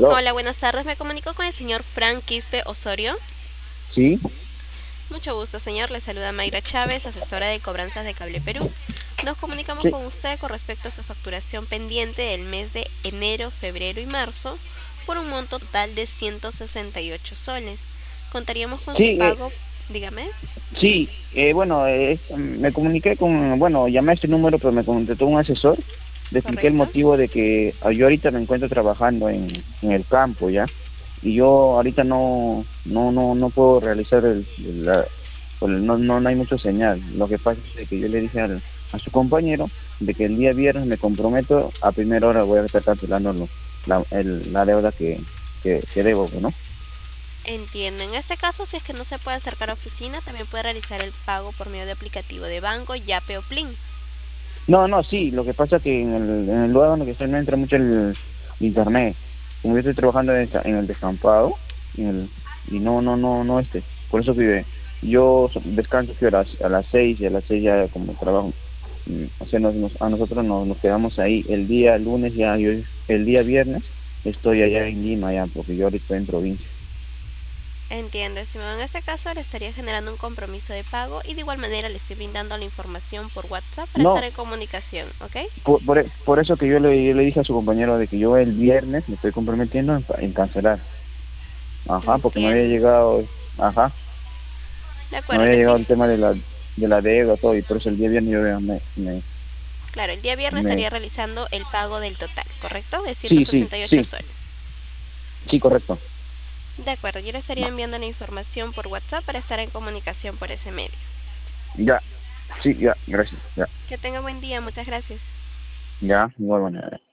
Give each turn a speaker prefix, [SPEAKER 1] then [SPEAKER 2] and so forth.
[SPEAKER 1] ¿Aló?
[SPEAKER 2] Hola, buenas tardes. Me comunico con el señor Frank Quispe Osorio.
[SPEAKER 1] Sí,
[SPEAKER 2] Mucho gusto, señor. Le saluda Mayra Chávez, asesora de cobranzas de Cable Perú. Nos comunicamos
[SPEAKER 1] sí,
[SPEAKER 2] con usted con respecto a su facturación pendiente del mes de enero, febrero y marzo por un monto total de 168 soles. Contaríamos con su
[SPEAKER 1] sí,
[SPEAKER 2] pago, dígame.
[SPEAKER 1] sí. Bueno, me comuniqué con, bueno, llamé a este número, pero me contactó un asesor. Le expliqué el
[SPEAKER 2] ¿Correcto?
[SPEAKER 1] motivo de que yo ahorita me encuentro trabajando en el campo, ¿ya? Y yo ahorita no puedo realizar no hay mucha señal. Lo que pasa es que yo le dije a su compañero de que el día viernes me comprometo a primera hora voy a estar cancelando la deuda que debo, ¿no?
[SPEAKER 2] Entiendo. En este caso, si es que no se puede acercar a oficina, también puede realizar el pago por medio de aplicativo de banco, Yape o Plin.
[SPEAKER 1] No, no, sí, lo que pasa es que en el lugar donde estoy no entra mucho el internet. Como yo estoy trabajando en el descampado, y no, por eso que descanso que a las 6 y a las 6 ya como trabajo. O sea, a nosotros nos quedamos ahí. El día lunes el día viernes estoy allá en Lima ya, porque yo ahorita estoy en provincia.
[SPEAKER 2] Entiendo, estimado. En este caso le estaría generando un compromiso de pago y de igual manera le estoy brindando la información por WhatsApp para estar
[SPEAKER 1] No,
[SPEAKER 2] en comunicación, ¿ok?
[SPEAKER 1] por eso que yo le dije a su compañero de que yo el viernes me estoy comprometiendo en cancelar. Ajá, porque me había
[SPEAKER 2] Entiendo.
[SPEAKER 1] llegado, ajá,
[SPEAKER 2] De
[SPEAKER 1] me
[SPEAKER 2] acuerdo,
[SPEAKER 1] había llegado el tema de la deuda, todo, y por eso el día viernes yo
[SPEAKER 2] claro, el día viernes
[SPEAKER 1] me-
[SPEAKER 2] estaría realizando el pago del total, ¿correcto? De
[SPEAKER 1] sí, sí,
[SPEAKER 2] 168
[SPEAKER 1] sí,
[SPEAKER 2] soles.
[SPEAKER 1] sí, correcto.
[SPEAKER 2] De acuerdo, yo le estaría enviando la información por WhatsApp para estar en comunicación por ese medio.
[SPEAKER 1] Ya, sí, ya, gracias, ya,
[SPEAKER 2] Que tenga buen día, muchas gracias.
[SPEAKER 1] ya, igual, bueno.